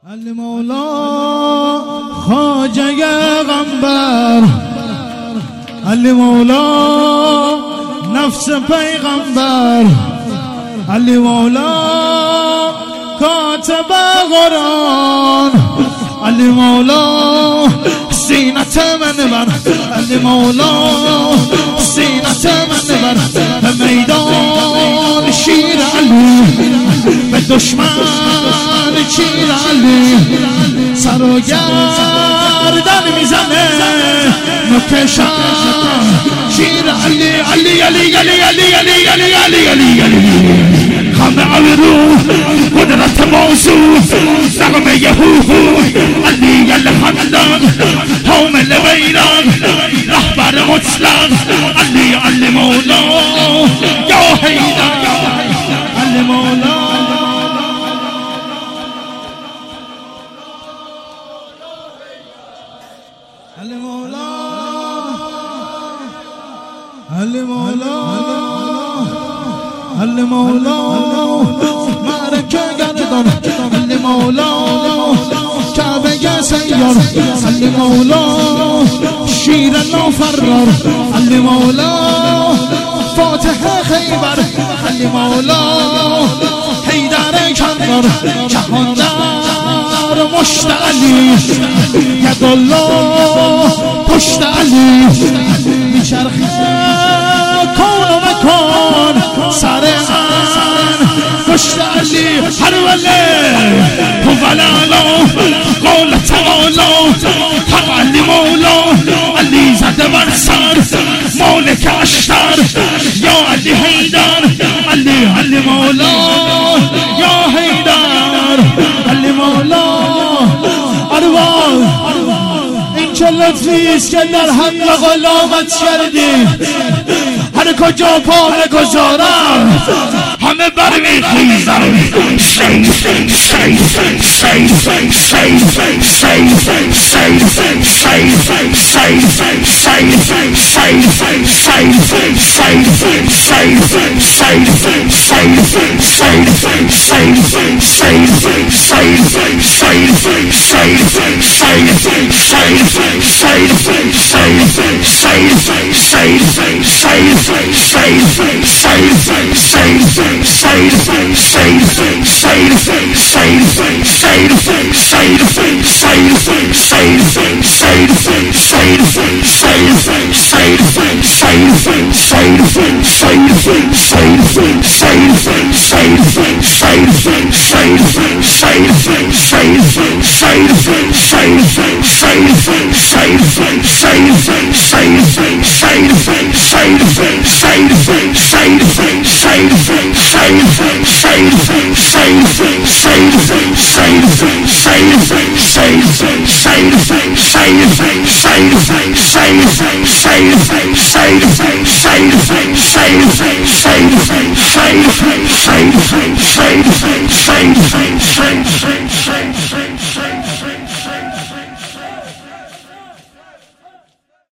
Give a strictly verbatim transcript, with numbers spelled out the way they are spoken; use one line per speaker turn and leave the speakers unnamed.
علی مولا خواجه غنبر، علی مولا نفس پیغمبر، علی مولا کاتب قرآن، علی مولا سینت من بر، علی مولا سینت من بر، به میدان شیر علی، به دشمن چیر علی، سر و گردن میزنه نکشن شیر علی، علی علی علی علی علی علی علی علی علی خم عبرو قدرت موضوع نغمه یهوهو علی الخندق حامل بیرق رهبر مطلق علی علی مولا یا حیدر علی مولا علی مولا علی مولا علی مولا معرکه گردان، علی مولا کعبه سیار، علی مولا شیر نافرار، علی مولا فاتح خیبر، علی مولا حیدر کندار، جهاندار مشت علی، ید الله پشت علی، میچرخه کون و مکان سر ان پشت علی، هر وله هو العلا قال تعالی حق علی مولا، علی زده بر سر مالک اشتر یا علی حیدر، علی علی مولا یا حیدر، علی مولا ارواح این چه لطفیست که در حق غلامت کردی، هر کجا پا بگذارم همه برمیخیزم، سیف سیف سیف سیف سیف سیف سیف سیف سیف